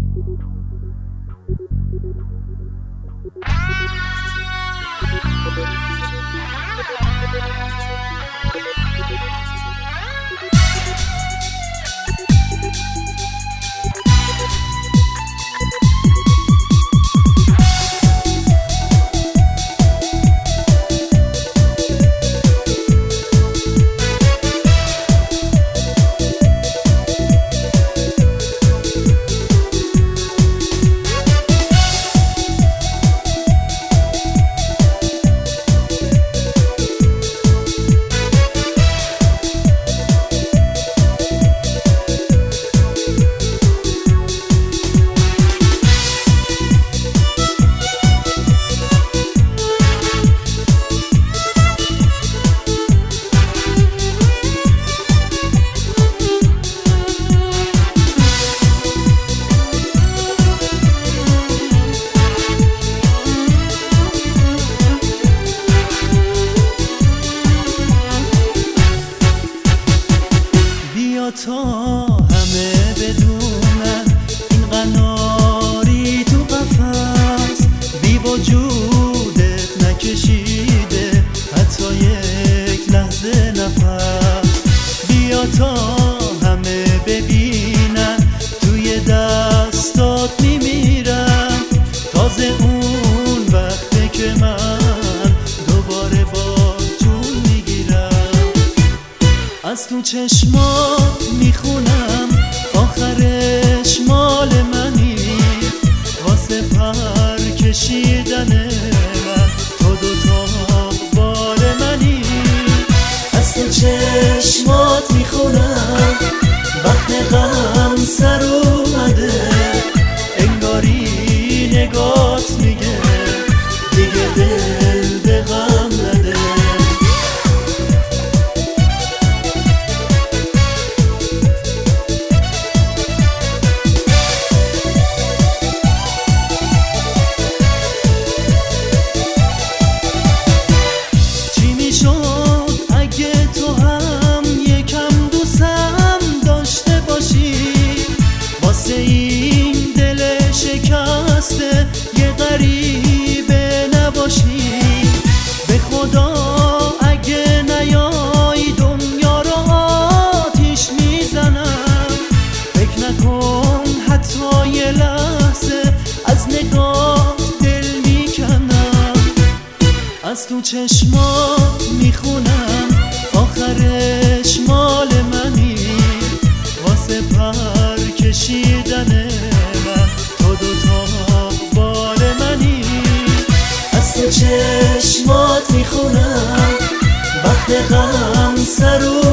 تا همه بدونن این قناری تو قفس بی وجودت نکشیده حتی یک لحظه نفس. بیا تا همه ببینن توی دستات میمیرم، تازه اون وقته که من دوباره با جون میگیرم. از تو چشمات میخونم آخرش مال منی، واسه پر کشیدن من تو دوتا بال منی. از تو چشمات میخونم وقت غم سر اومده، انگاری نگات میگه دیگه دل به غم نده. این دل شکسته یه غریبه نباشی، به خدا اگه نیای دنیا رو آتیش میزنم. فکر نکن حتی یه لحظه از نگاه دل میکنم. از تو چشمات میخونم آخرش مال منی، واسه پر کشیدن من تو دوتا بال منی. از تو چشمات میخونم وقت غم سر